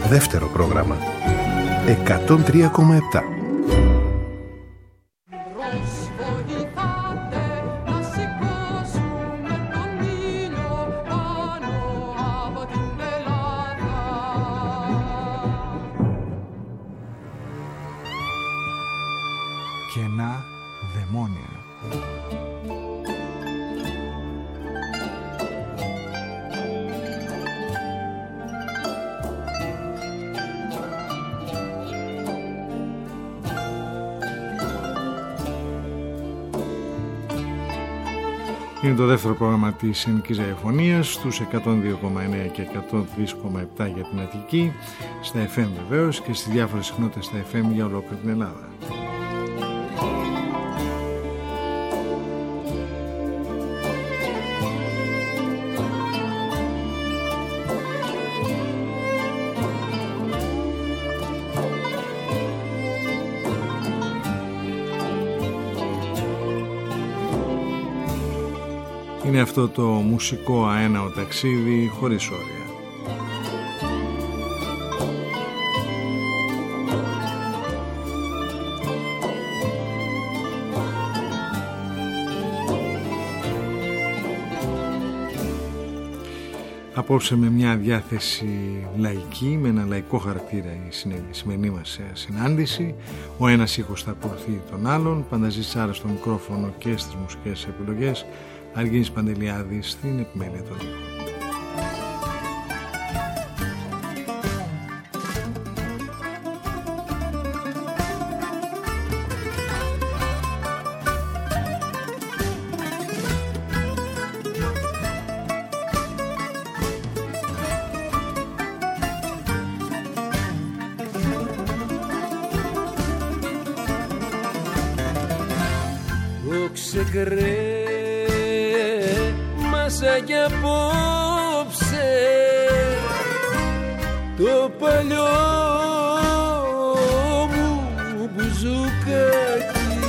δεύτερο πρόγραμμα. 103,7. Κενά δαιμόνια. Είναι το δεύτερο πρόγραμμα της Ελληνικής Ραδιοφωνίας στους 102,9 και 103,7 για την Αττική, στα FM βεβαίως και στις διάφορες συχνότητες στα FM για ολόκληρη την Ελλάδα. Είναι αυτό το μουσικό αέναο ταξίδι χωρίς όρια. Απόψε με μια διάθεση λαϊκή, με ένα λαϊκό χαρακτήρα η σημερινή μας συνάντηση. Ο ένας ήχος θα ακολουθεί τον άλλον, Πανταζής Τσάρας στο μικρόφωνο και στις μουσικές επιλογές, Αργύρης Παντελιάδης στην επιμέλεια των ήχων. Κρέμασα κι απόψε το παλιό μου μπουζουκάκι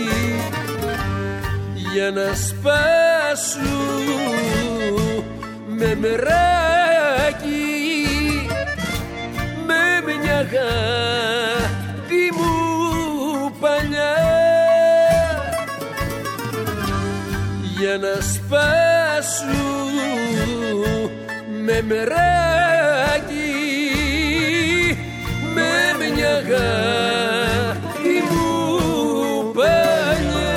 για να σπάσω με μεράκι με μια αγάπη μου παλιά, για να σπάσω με μεράκι με μια αγάπη μου παλιά.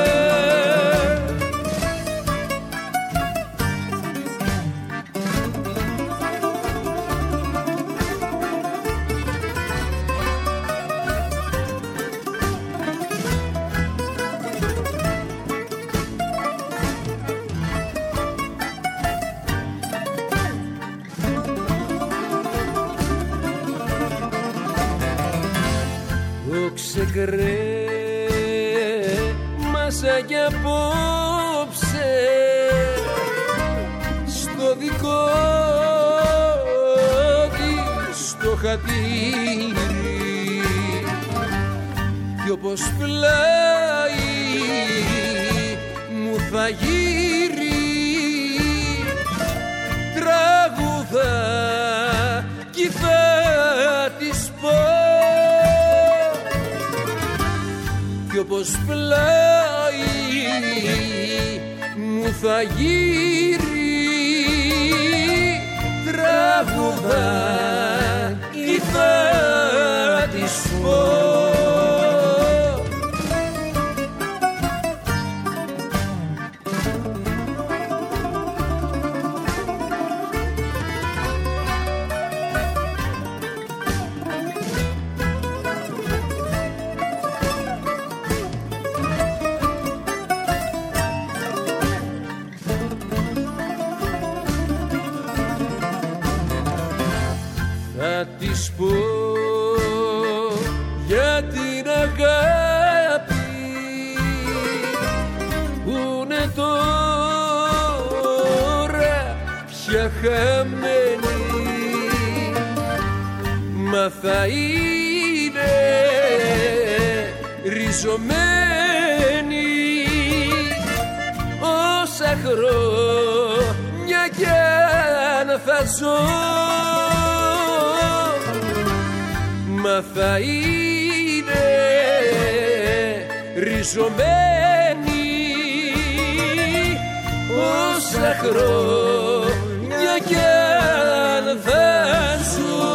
Κρέμασα κι απόψε στο δικό της το χατήρι κι όπως πλάι μου θα γύρει τραγουδά κι θα της πω κι όπως πλάι μου θα γύρει τραγουδά ή θα της πω. Θα της πω για την αγάπη που είναι τώρα πια χαμένη, μα θα είναι ριζωμένη όσα χρόνια κι αν θα ζω. μα θα είναι ριζωμένη όσα χρόνια κι αν θα ζω.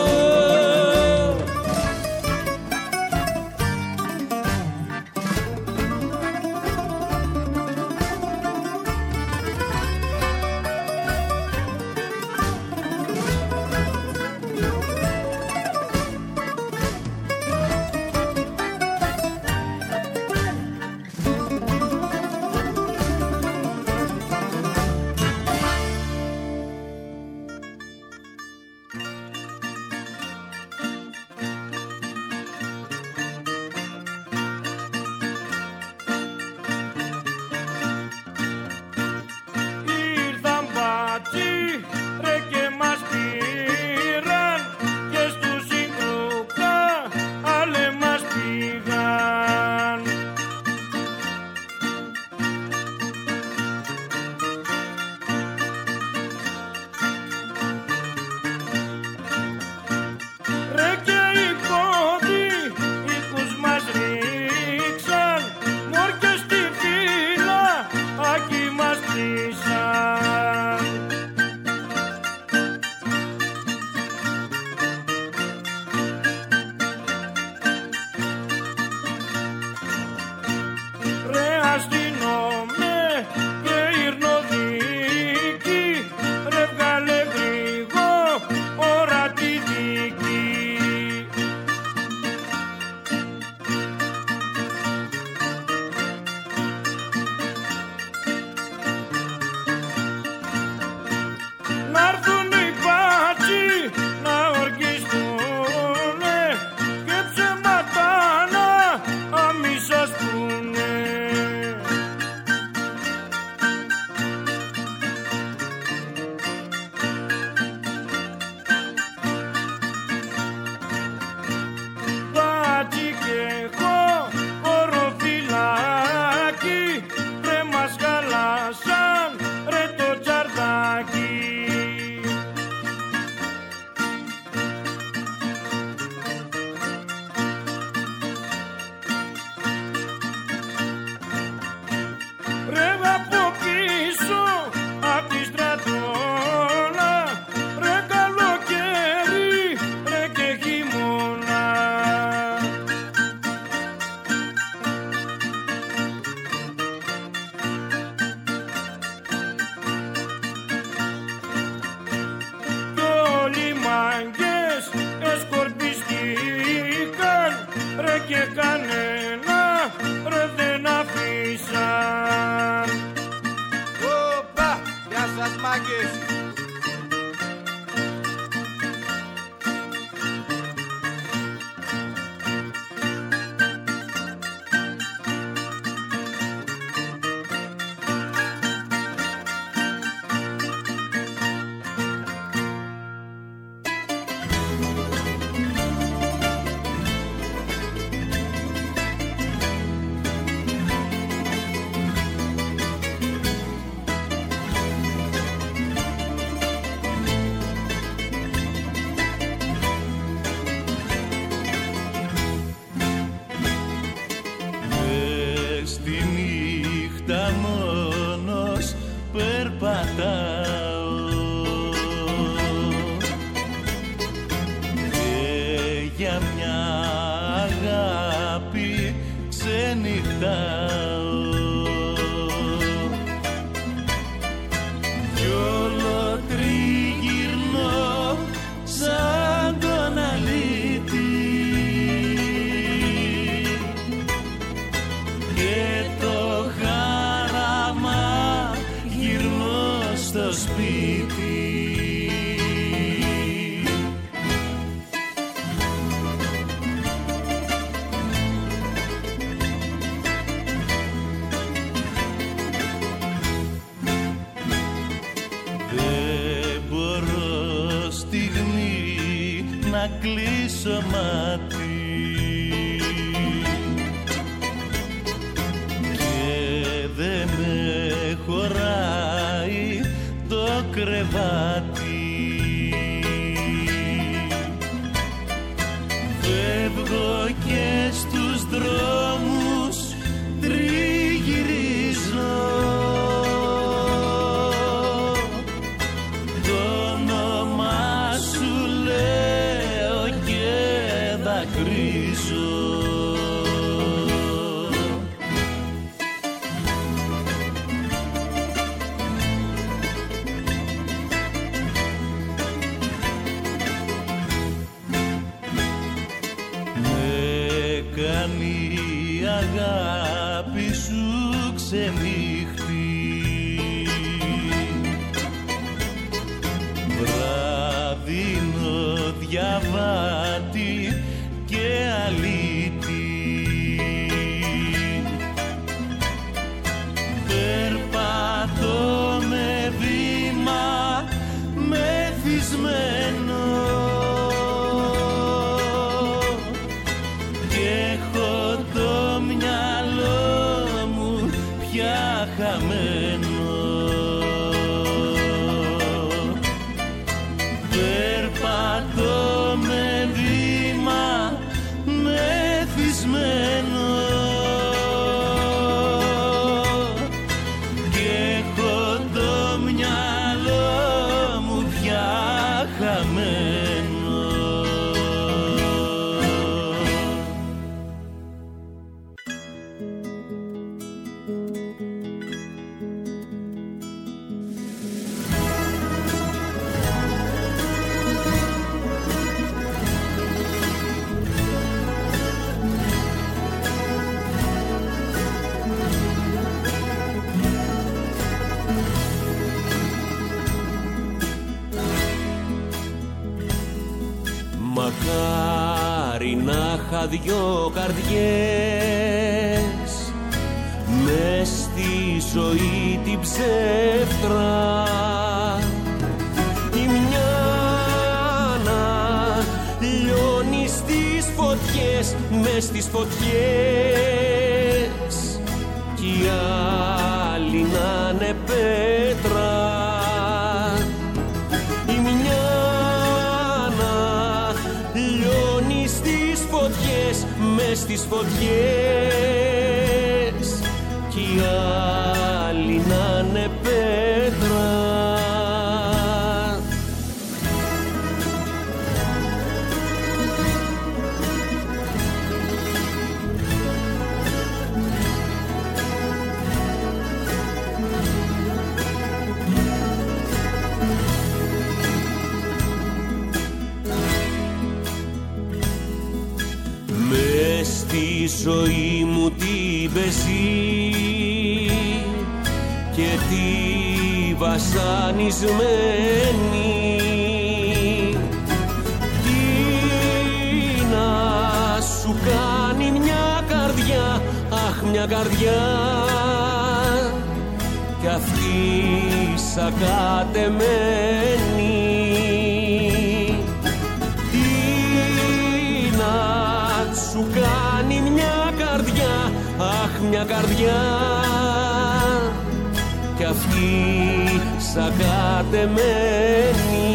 να κλείσω μάτι και δεν με χωράει το κρεβάτι. αγάπη σου ξενύχτη, βραδινό διαβάτη και αλήτη, περπατώ με βήμα μεθυσμένο και έχω το μυαλό μου πια χαμένο. Περπατώ με βήμα μεθυσμένο και έχω το μυαλό μου πια χαμένο. Μακάρι να είχα δυο καρδιές μες στη ζωή την ψεύτρα, η μια να λιώνει στις φωτιές, μες στις φωτιές, κι η άλλη να είναι πέτρα. Η μια λιώνει στις φωτιές, μες στις φωτιές, κι η άλλη να είναι πέτρα. Στη ζωή μου την πεζή και τη βασανισμένη, τι να σου κάνει μια καρδιά, αχ μια καρδιά, κι αυτή σακατεμένη. Σου κάνει μια καρδιά, αχ μια καρδιά, κι αυτή σακατεμένη.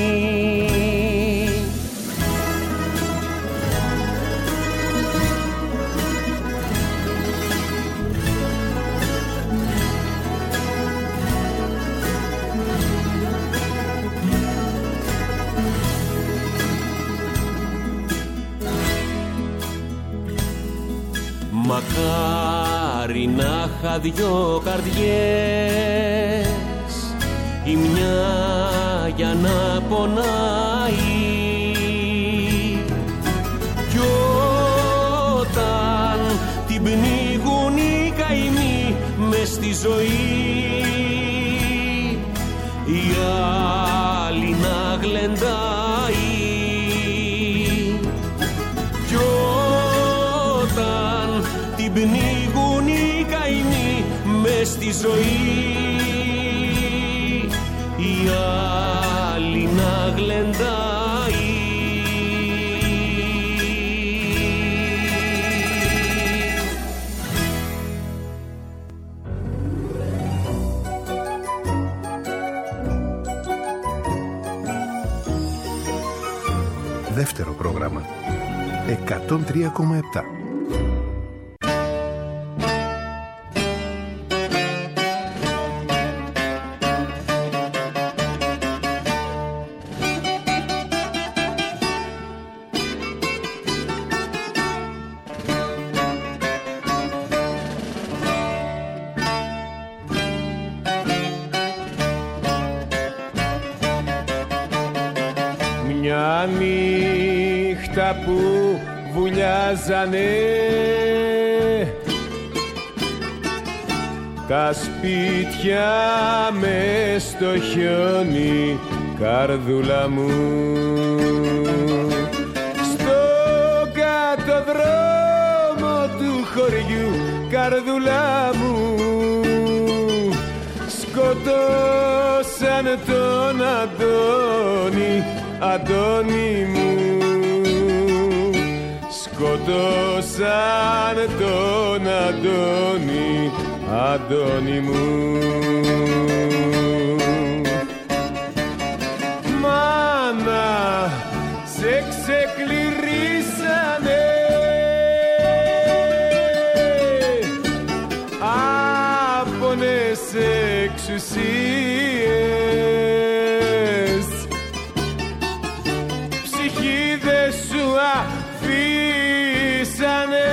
Μακάρι να είχα δυο καρδιές, η μια για να πονάει, κι όταν την πνίγουν οι καημοί μες στη ζωή, η άλλη να γλεντάει, κι όταν την πνίγουν οι καημοί μες στη ζωή, η άλλη να γλεντάει. Δεύτερο πρόγραμμα 103,7. μια νύχτα που βουλιάζανε τα σπίτια μες στο χιόνι, καρδούλα μου, στο κάτω δρόμο του χωριού, καρδούλα μου, σκοτώσαν τον Αντώνη, Αντώνη μου, σκοτώσαν τον Αντώνη, Αντώνη μου. Μάνα, σε ξεκληρίσανε άπονες εξουσίες, ψυχή δε σου αφήσανε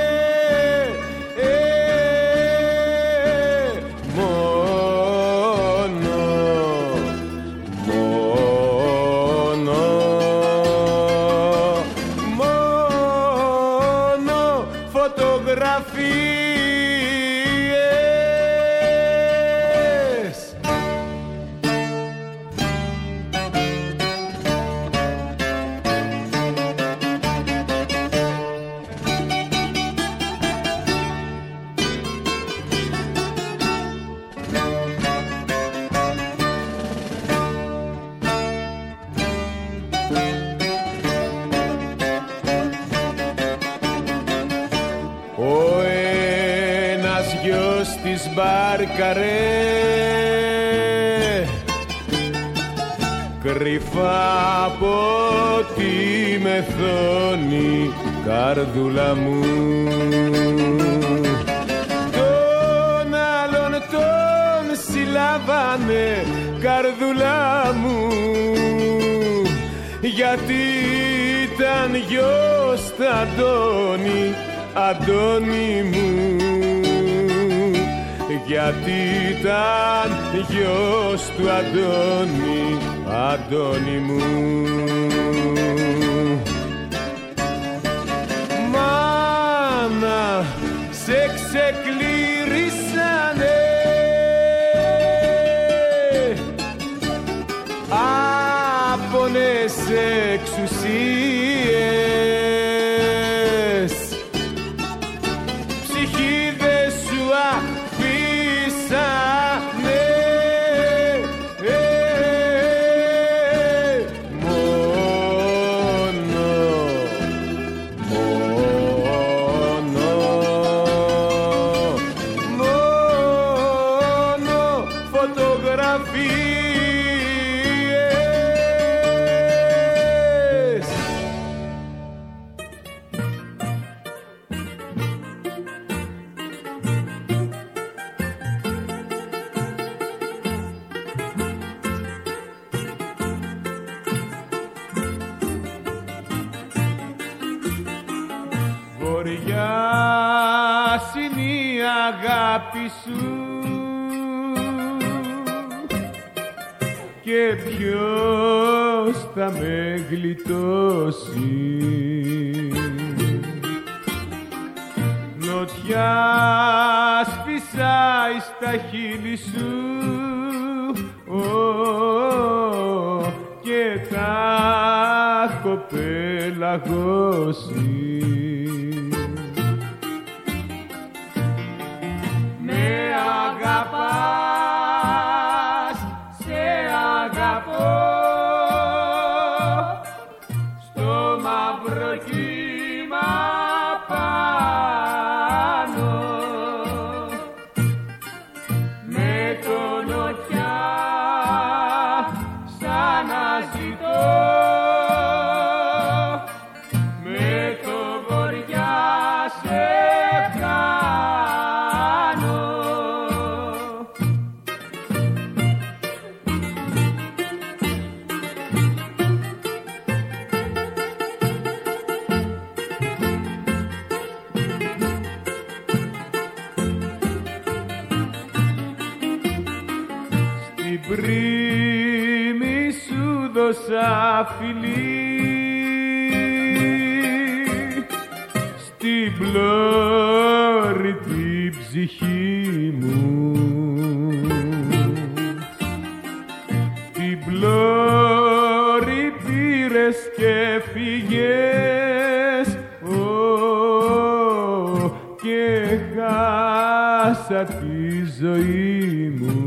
μπάρκαρε κρυφά από τη μεθόνη, καρδούλα μου, τον άλλον τον συλλάβανε, καρδούλα μου, γιατί ήταν γιος του Αντώνη, Αντώνη μου, γιατί ήταν γιος του Αντώνη, Αντώνη μου. Μάνα, σε ξεκληρίσανε άπονες εξουσίες, ψυχή δε σου αφήσανε μόνο φωτογραφίες. Βοριάς είναι η αγάπη σου και ποιος θα με γλιτώσει. Νοτιά σφυσάει στα χείλη σου και τα έχω πελαγώσει. Με αγαπάς, σε αγαπώ, στο μαύρο κύμα πάνω, με το νοτιά σαν να ζητώ, με το έδωσα φιλί στην πλώρη την ψυχή μου, την πλώρη πήρες και φύγες, και χάσα τη ζωή μου.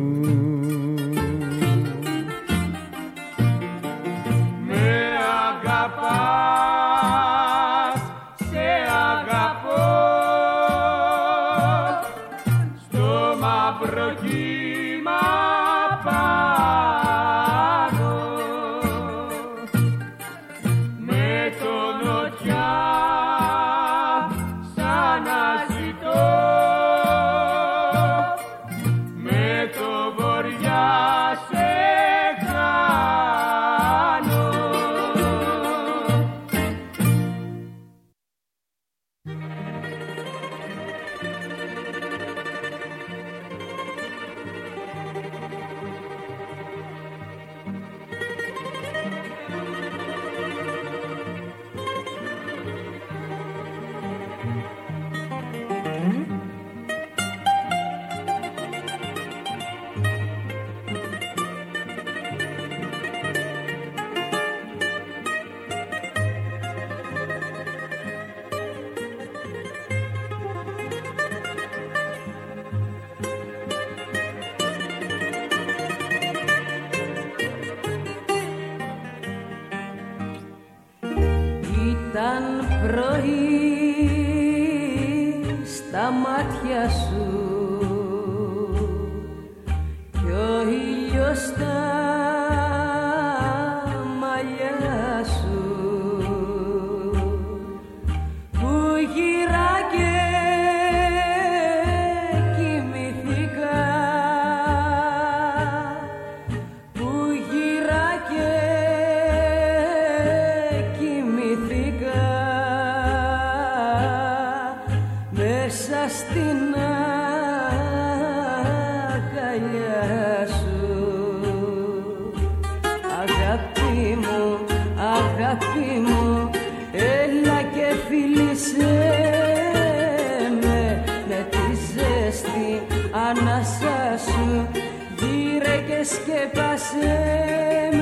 Ήταν πρωί στα μάτια σου κι ο ήλιος στα μαλλιά σου που γύρα και κοιμηθήκα, που γύρα και κοιμηθήκα μέσα στην αγκαλιά σου. Αγάπη μου, αγάπη μου, έλα και φίλησέ με τη ζέστη ανάσα σου, γύρε και σκέπασέ με.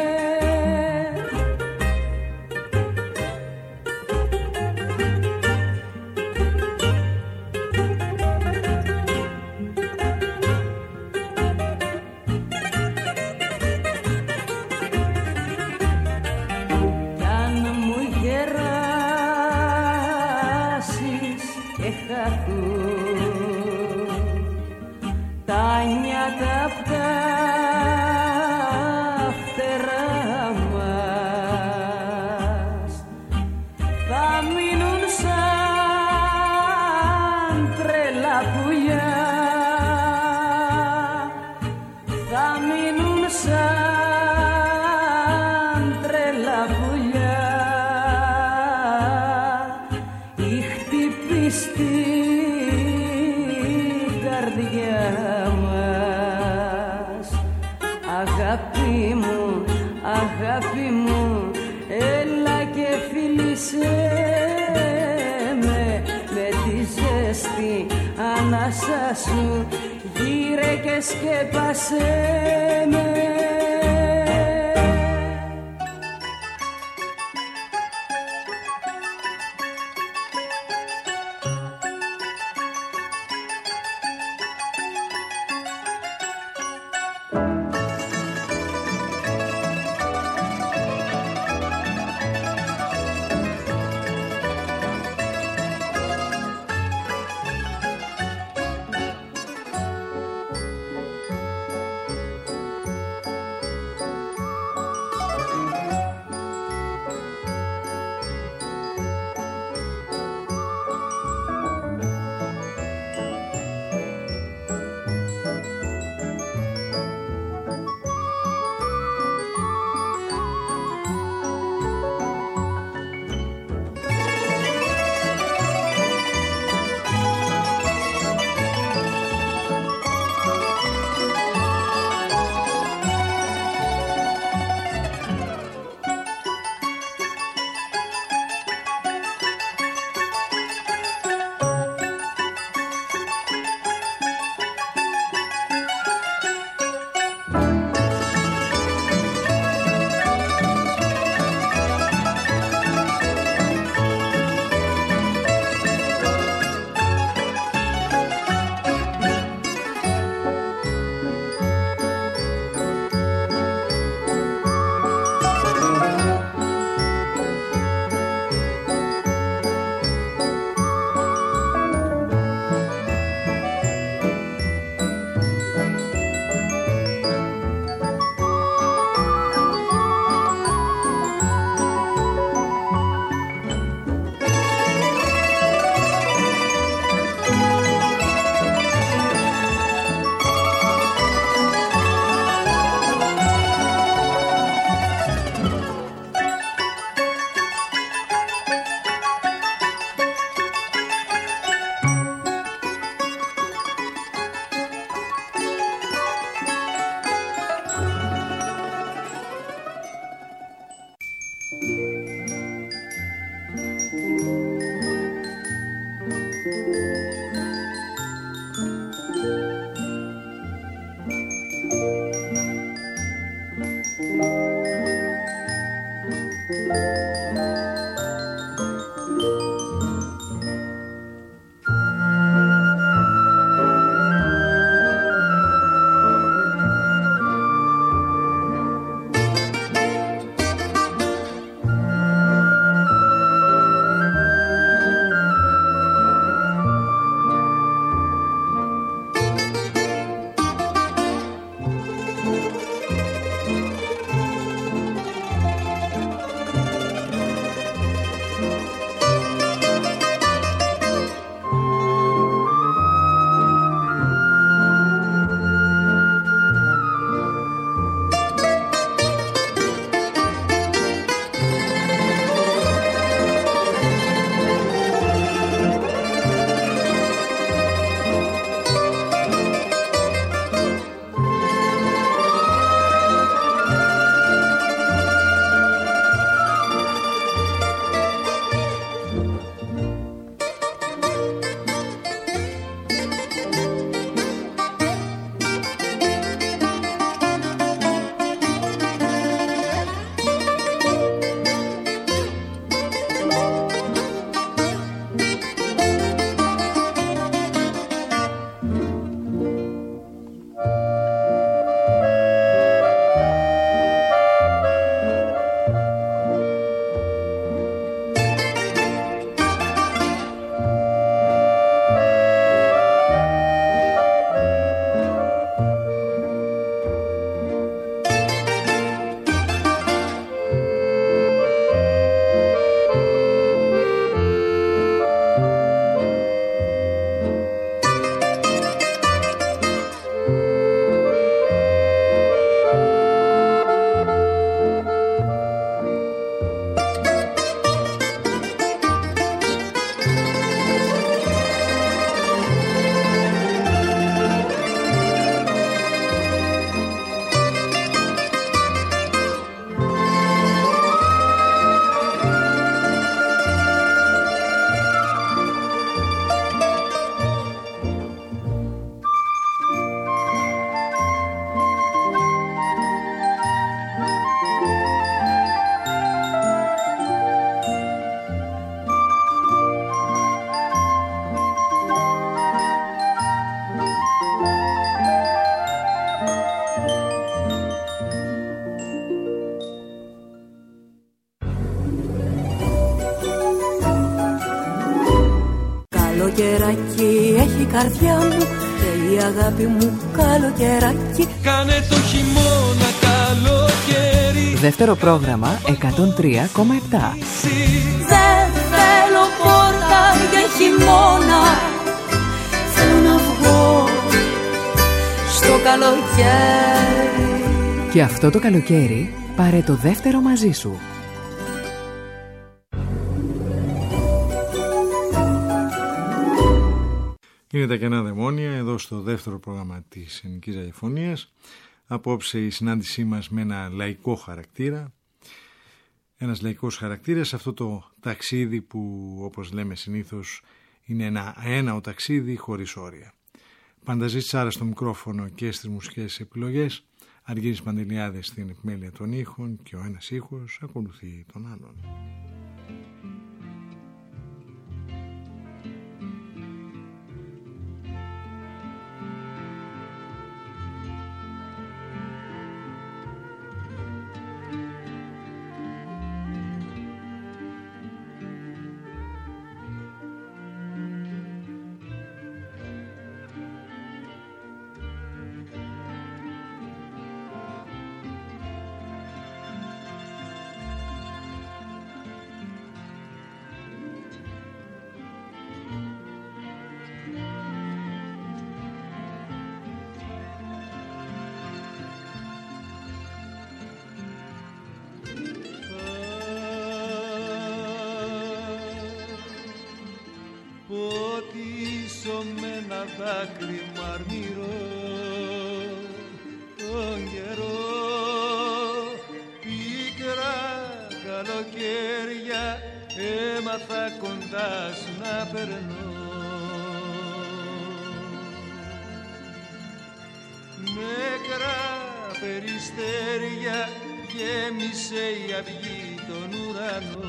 Τα νιάτα απ' τα φτερά μας θα μείνουν σαν τρελά πουλιά, θα μείνουν σαν τρελά πουλιά, οι χτυπιστοί αγάπη μου, αγάπη μου, έλα και φίλησέ με τη ζέστη ανάσα σου, γύρε και σκέπασέ με. Καλοκαιράκι έχει καρδιά μου και η αγάπη μου καλοκαιράκι. Κάνε το χειμώνα καλοκαίρι. Δεύτερο πρόγραμμα 103,7. Δεν θέλω πόρτα για χειμώνα. Θέλω να βγω στο καλοκαίρι. Και αυτό το καλοκαίρι πάρε το δεύτερο μαζί σου. Είναι τα κενά δαιμόνια εδώ στο δεύτερο πρόγραμμα της Ελληνικής Ραδιοφωνίας. Απόψε η συνάντησή μας με ένα λαϊκό χαρακτήρα. Ένας λαϊκός χαρακτήρας, αυτό το ταξίδι που όπως λέμε συνήθως είναι ένα αέναο ταξίδι χωρίς όρια. Πανταζής Τσάρας στο μικρόφωνο και στις μουσικές επιλογές, Αργύρης Παντελιάδης στην επιμέλεια των ήχων και ο ένας ήχος ακολουθεί τον άλλον. Ποτίσω με ένα δάκρυ μαρμυρό τον καιρό, πίκρα καλοκαίρια έμαθα κοντά σου να περνώ. Νεκρά περιστέρια γέμισε η αυγή τον ουρανό.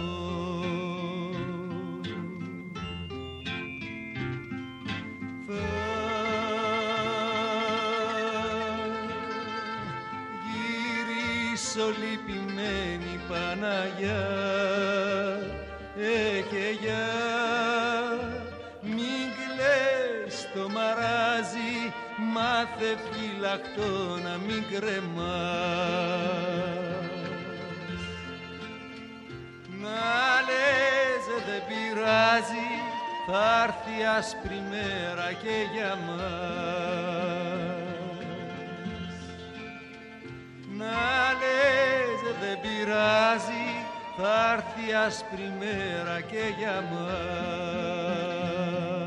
Λυπημένη Παναγιά, και για μην κλαις το μαράζι, μάθε φυλακτό να μην κρεμάς. Να λες δεν πειράζει, θα έρθει άσπρη μέρα και για μας. Να λες δεν πειράζει, θα έρθει άσπρη μέρα και για μας.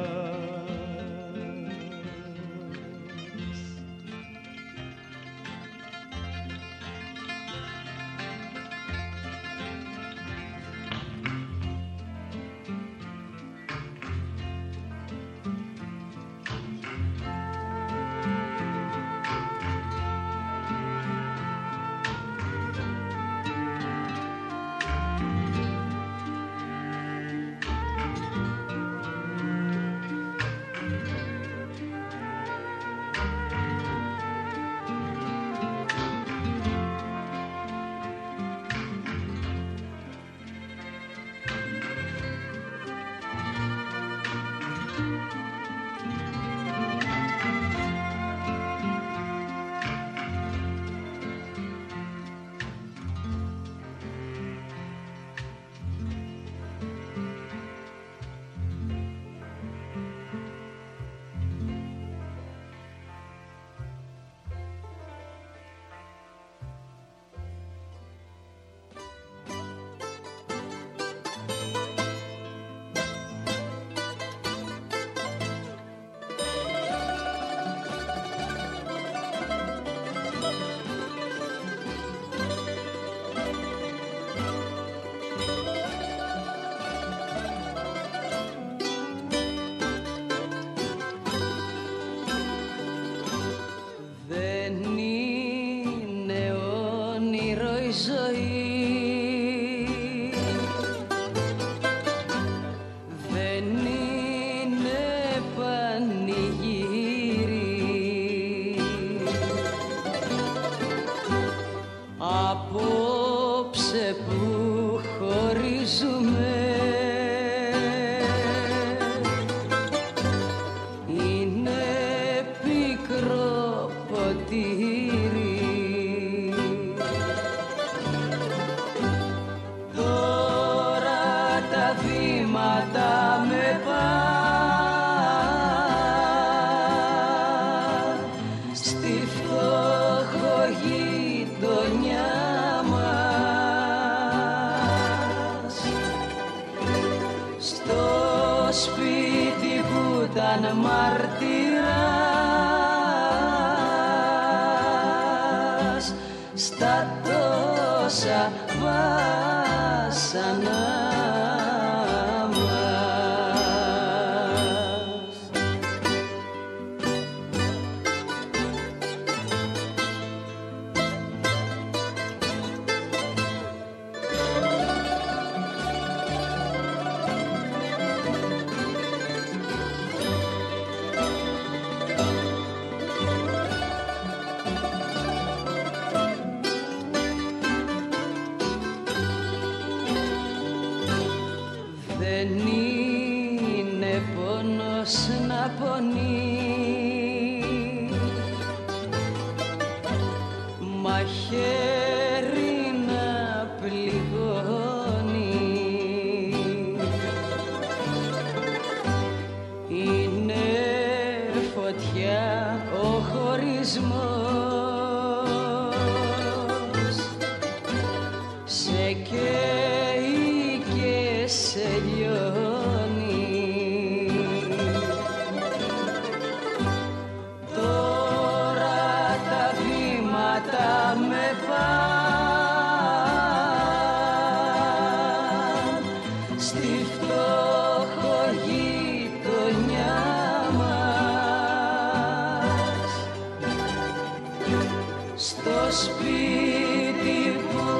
Στο σπίτι που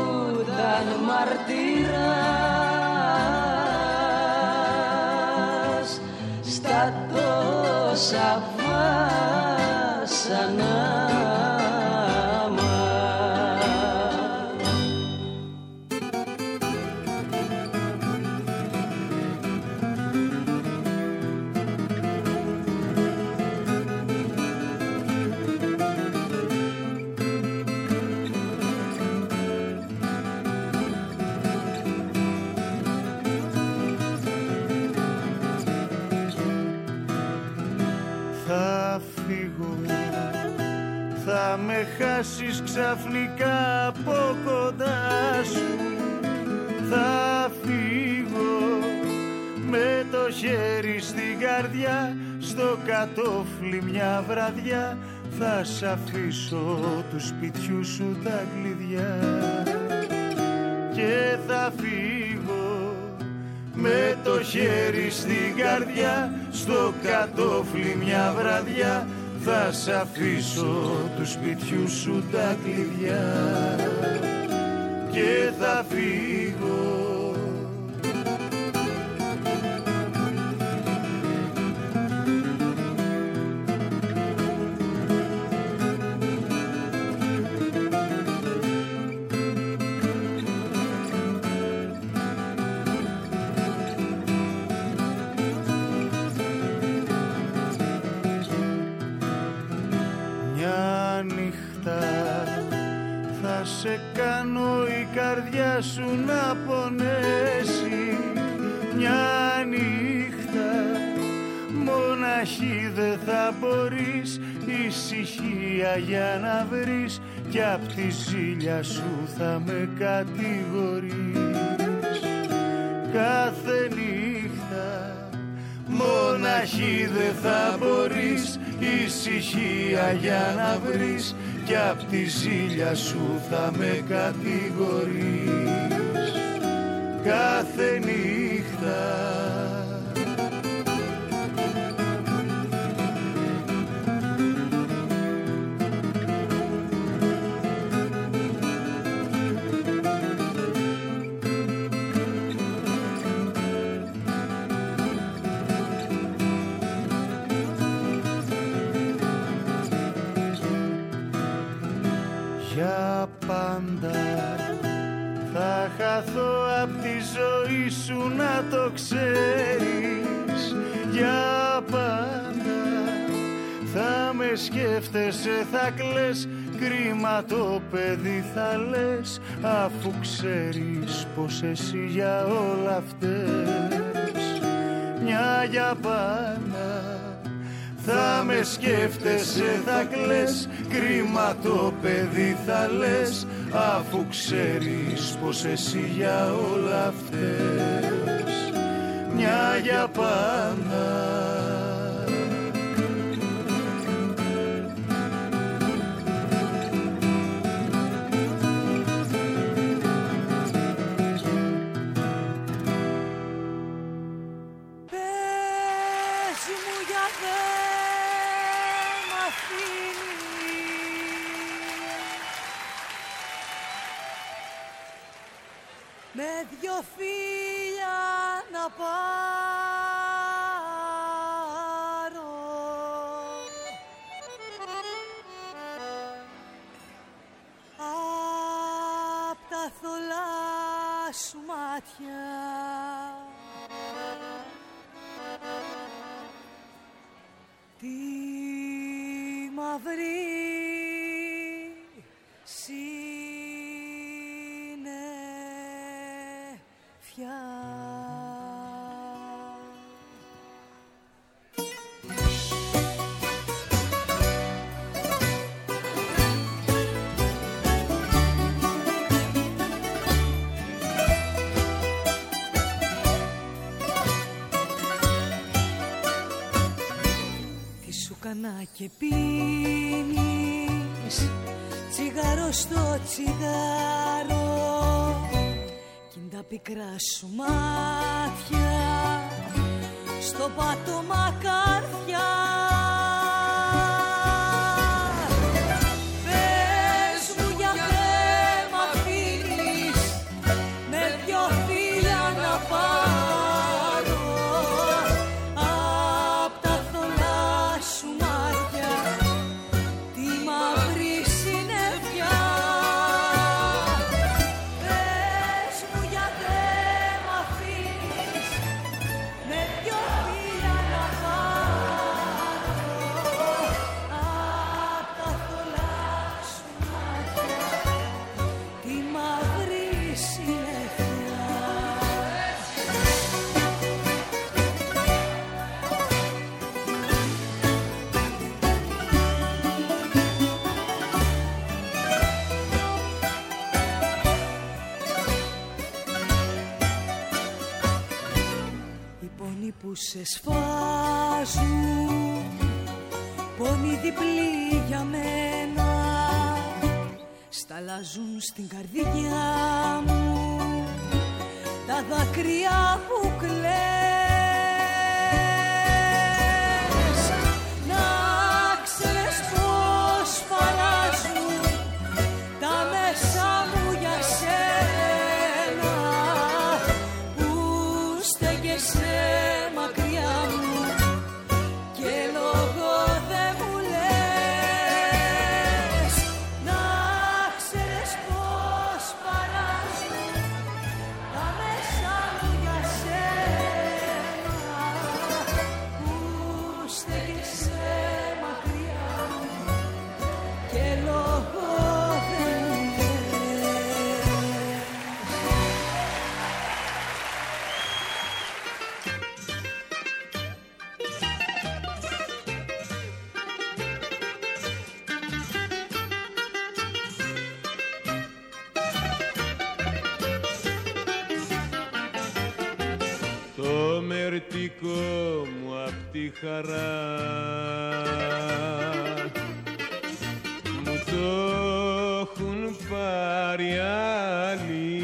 μάρτυρας στα τόσα βάσανα. Θα με χάσεις ξαφνικά από κοντά σου. Θα φύγω με το χέρι στην καρδιά, στο κατόφλι μια βραδιά. Θα σ' αφήσω του σπιτιού σου τα κλειδιά και θα φύγω με το χέρι στην καρδιά, στο κατόφλι μια βραδιά. Θα σ' αφήσω του σπιτιού σου τα κλειδιά και θα φύγω. Θα σε κάνω η καρδιά σου να πονέσει. Μια νύχτα μοναχή δεν θα μπορείς ησυχία για να βρεις, κι απ' τη ζήλια σου θα με κατηγορείς. Κάθε νύχτα μοναχή δεν θα μπορείς ησυχία για να βρεις, κι απ' τη ζήλια σου θα με κατηγορείς. Κάθε νύχτα θα χαθώ απ' τη ζωή σου να το ξέρεις. Για πάντα θα με σκέφτεσαι, θα κλαις, κρίμα το παιδί θα λες, αφού ξέρεις πως εσύ για όλα φταίς. Μια για πάντα θα με σκέφτεσαι, θα κλαις, κρίμα το παιδί θα λες, αφού ξέρεις πως εσύ για όλα φταίς. Μια για πάντα με δυο φίλια να πάρω απ' τα θολά σου μάτια, τη μαύρη και πίνεις τσιγάρο στο τσιγάρο κι είναι τα πικρά σου μάτια στο πάτωμα καρδιά. Πες μου γιατί μ' αφήνεις με που σε σφάζουν, πόνοι διπλή για μένα, σταλάζουν στην καρδιά μου τα δάκρυα που κλαις. Να ξέρεις πως παράζουν τα μέσα μου για σένα, που στέκεσαι μακριά μου και λόγο δεν μου λες. Να ξέρεις πως παράζουν τα μέσα μου για σένα, που στέκεσαι μακριά μου και λόγο δεν μου λες. Το μερτικό μου απ' τη χαρά μου το έχουν πάρει άλλοι,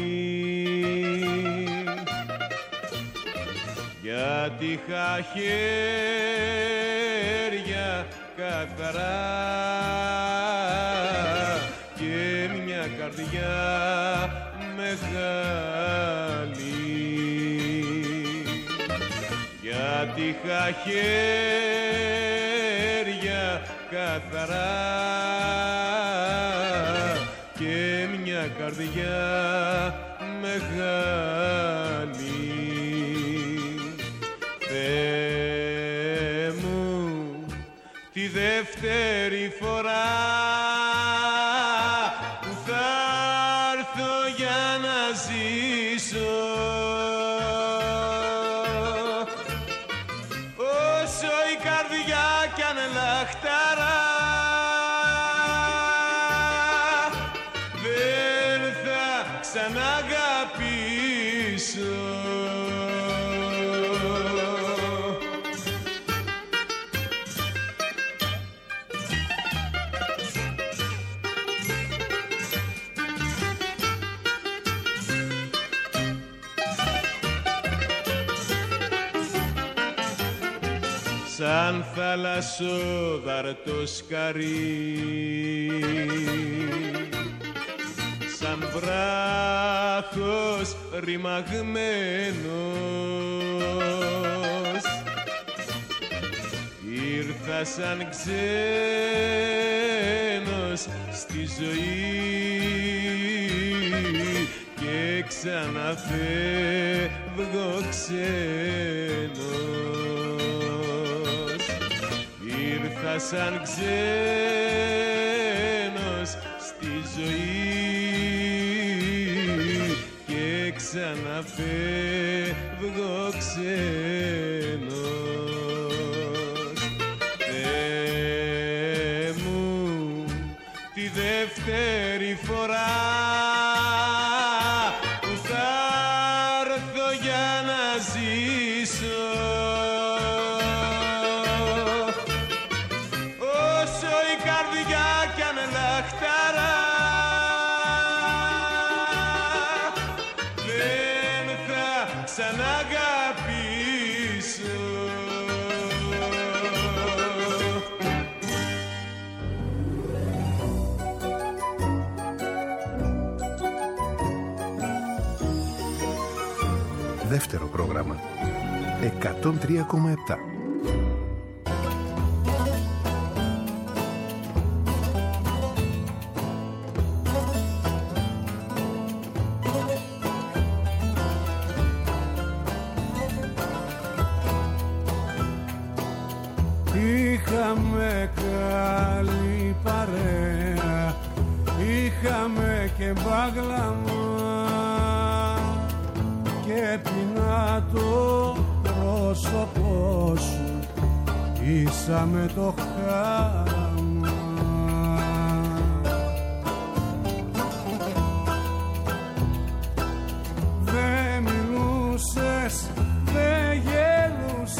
γιατί είχα χέρια καθαρά και μια καρδιά μεγάλη. Γιατί είχα χέρια καθαρά και μια καρδιά μεγάλη. Θεέ μου, τη δεύτερη φορά που θα έρθω για να ζήσω, όσο η καρδιά κι αν λαχταρά, δεν θα ξαναγαπήσω. Σαν θαλασσόδαρτο σκαρί, σαν βράχος ρημαγμένος, ήρθα σαν ξένος στη ζωή και ξαναφεύγω ξένος. Ήρθα σαν ξένος στη ζωή και ξαναφεύγω ξένος. Θεέ μου, τη δεύτερη φορά που θα έρθω για να ζήσω, όσο η καρδιά κι αν λαχταρά, δεν θα ξαναγαπήσω. Δεύτερο πρόγραμμα 103,7. Είχαμε καλή παρέα, είχαμε και μπάγλαμα και πεινά το πρόσωπό σου, ήσαμε το χάμα. Δεν μιλούσες, δεν γελούσες,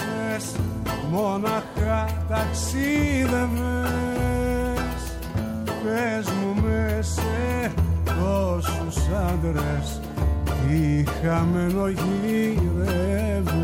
Πες μου μέσαι τόσους άντρες τι χαμένο γύρευες.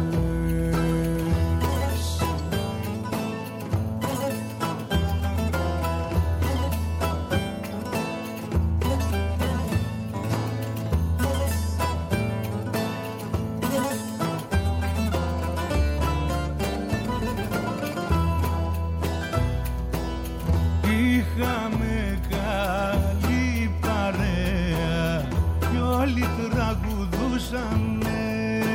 Είχαμε καλή παρέα κι όλοι τραγουδούσανε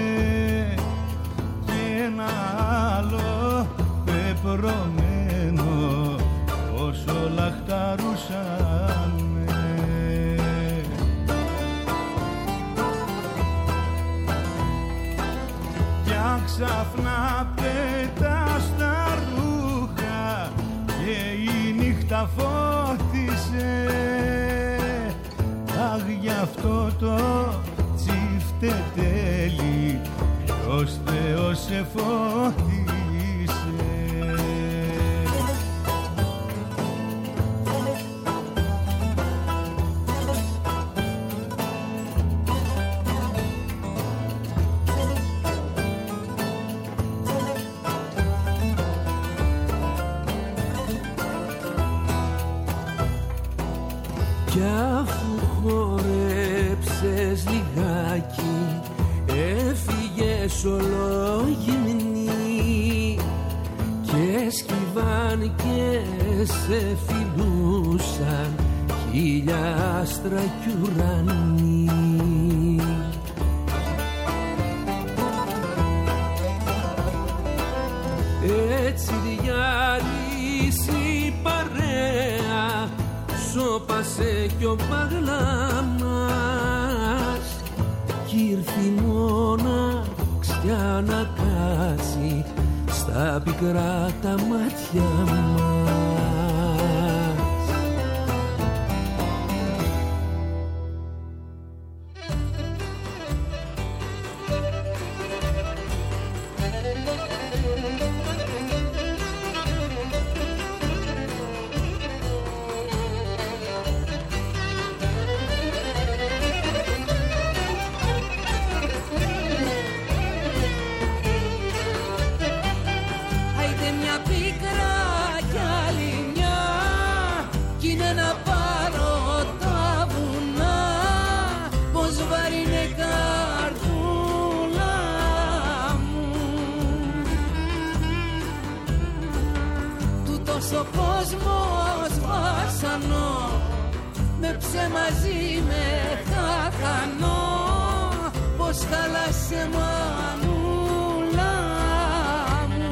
και ένα άλλο πεπρωμένο όσο λαχταρούσανε. Κι ξαφνά πέτας τα ρούχα και η νύχτα φώτισε. Αχ, γι' αυτό το τσιφτετέλι ποιος Θεός σε φώτισε. Κι αφού χορέψες λιγάκι έφυγες ολογυμνή και σκυβάν και σε φιλούσαν χίλια άστρα κι ουρανοί. Έτσι διάλυση παρέα σώπασε κι ο παγλαμάς κι ήρθε η μοναξιά να κάτσει στα πικρά τα μάτια μας. Ο κόσμος βάσανο με ψεμαζί με χαχανό πως χάλασε μανούλα μου.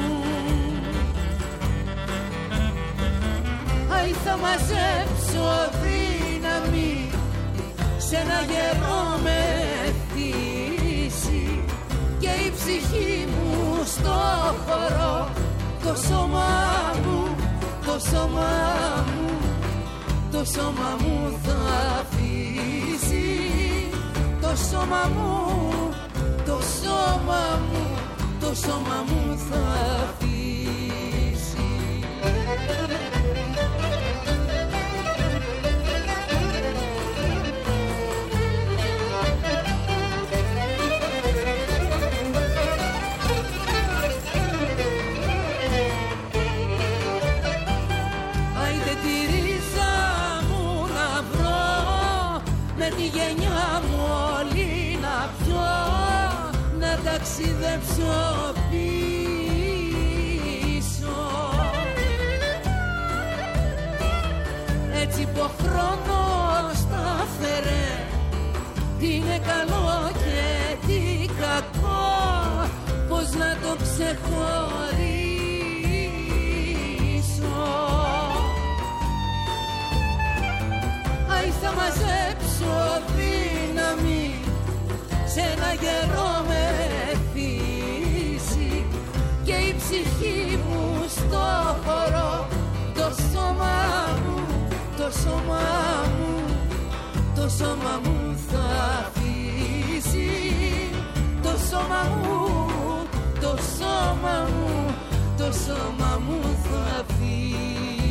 Αϊ, θα μαζέψω δύναμη σε ένα γερό μεθύσι και η ψυχή μου στο χώρο το σώμα μου, το σώμα μου, το σώμα μου θα αφήσει. Το σώμα μου, το σώμα μου, το σώμα μου θα αφήσει. Τη γενιά μου όλη να πιω, να ταξιδέψω πίσω. Έτσι που ο χρόνος τα φέρε, τι είναι καλό και τι κακό, πώς να το ξεχωρίσω. Αϊ, θα μαζέψω δύναμη σε ένα γερό μεθύσι και η ψυχή μου στο χώρο το σώμα μου, το σώμα μου, το σώμα μου θα αφήσει. Το σώμα μου, το σώμα μου, το σώμα μου θα αφήσει.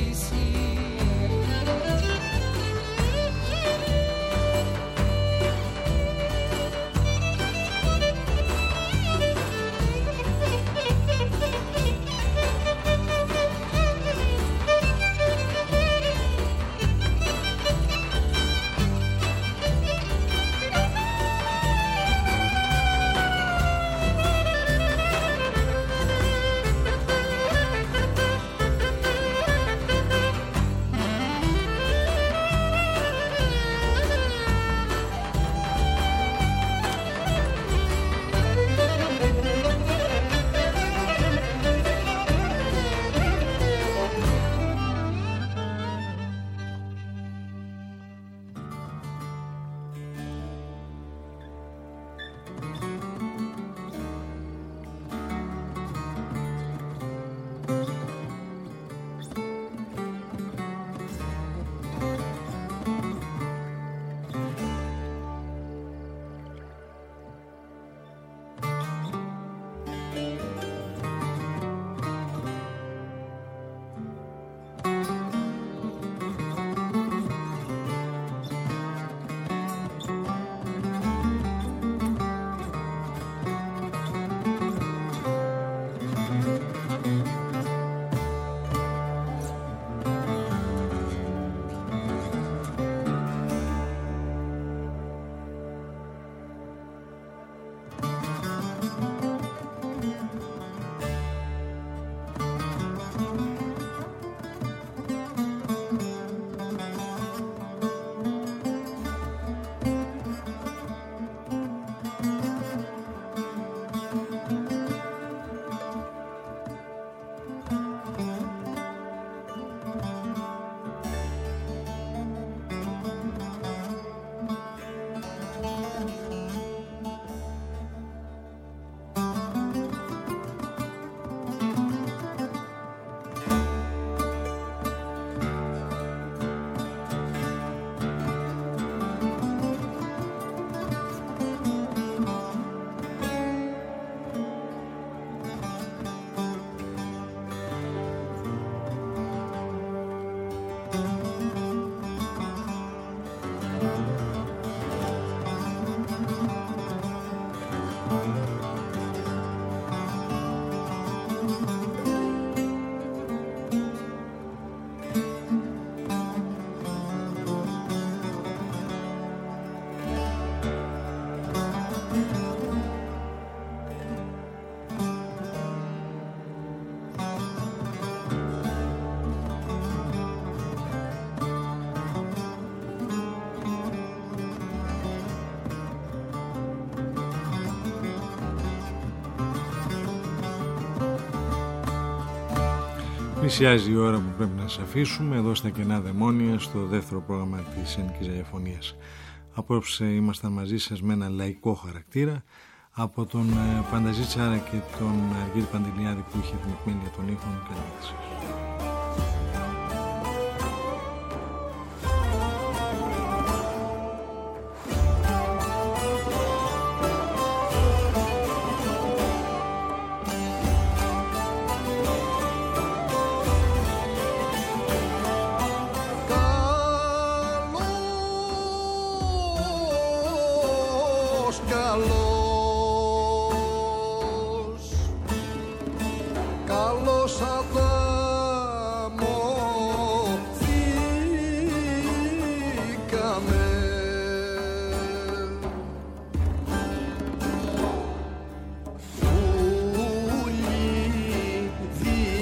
Πλησιάζει η ώρα που πρέπει να σας αφήσουμε εδώ στα Κενά Δαιμόνια, στο δεύτερο πρόγραμμα της Ελληνικής Ραδιοφωνίας. Απόψε ήμασταν μαζί σας με ένα λαϊκό χαρακτήρα από τον Πανταζή Τσάρα και τον Αργύρη Παντελιάδη που είχε την επιμέλεια των ήχων. Καλή σας.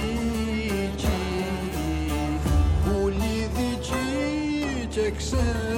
Ξέ